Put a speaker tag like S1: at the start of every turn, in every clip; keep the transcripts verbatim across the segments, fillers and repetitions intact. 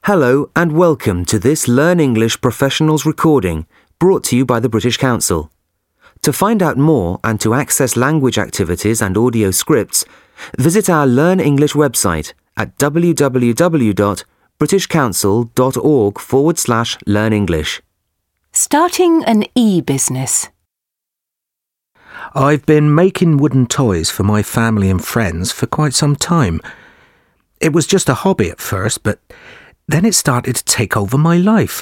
S1: Hello and welcome to this Learn English Professionals recording brought to you by the British Council. To find out more and to access language activities and audio scripts, visit our Learn English website at www.britishcouncil.org forward slash learn English.
S2: Starting an e-business.
S3: I've been making wooden toys for my family and friends for quite some time. It was just a hobby at first, but then it started to take over my life.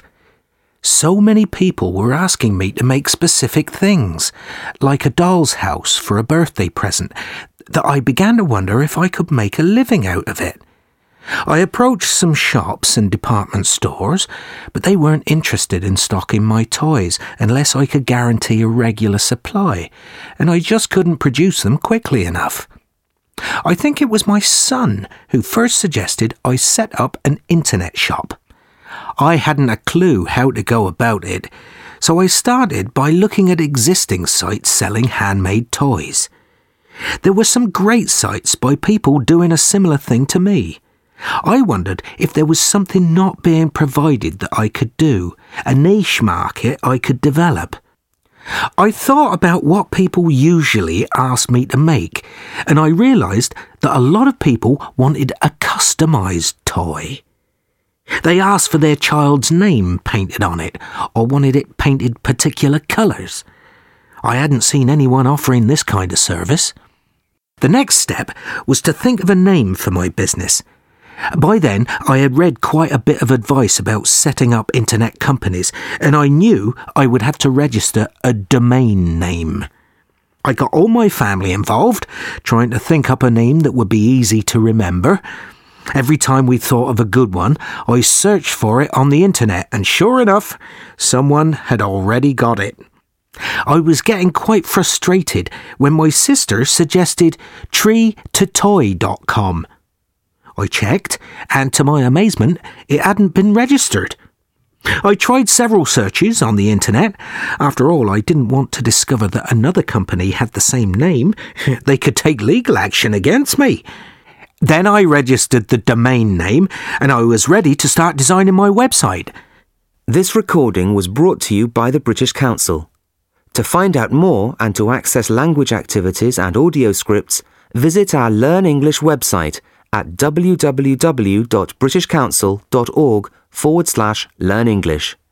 S3: So many people were asking me to make specific things, like a doll's house for a birthday present, that I began to wonder if I could make a living out of it. I approached some shops and department stores, but they weren't interested in stocking my toys unless I could guarantee a regular supply, and I just couldn't produce them quickly enough. I think it was my son who first suggested I set up an internet shop. I hadn't a clue how to go about it, so I started by looking at existing sites selling handmade toys. There were some great sites by people doing a similar thing to me. I wondered if there was something not being provided that I could do, a niche market I could develop. I thought about what people usually ask me to make, and I realised that a lot of people wanted a customised toy. They asked for their child's name painted on it, or wanted it painted particular colours. I hadn't seen anyone offering this kind of service. The next step was to think of a name for my business. By then, I had read quite a bit of advice about setting up internet companies, and I knew I would have to register a domain name. I got all my family involved, trying to think up a name that would be easy to remember. Every time we thought of a good one, I searched for it on the internet, and sure enough, someone had already got it. I was getting quite frustrated when my sister suggested tree to toy dot com. I checked, and to my amazement, it hadn't been registered. I tried several searches on the internet. After all, I didn't want to discover that another company had the same name. They could take legal action against me. Then I registered the domain name, and I was ready to start designing my website.
S1: This recording was brought to you by the British Council. To find out more and to access language activities and audio scripts, visit our Learn English website at www.britishcouncil.org forward slash learn English.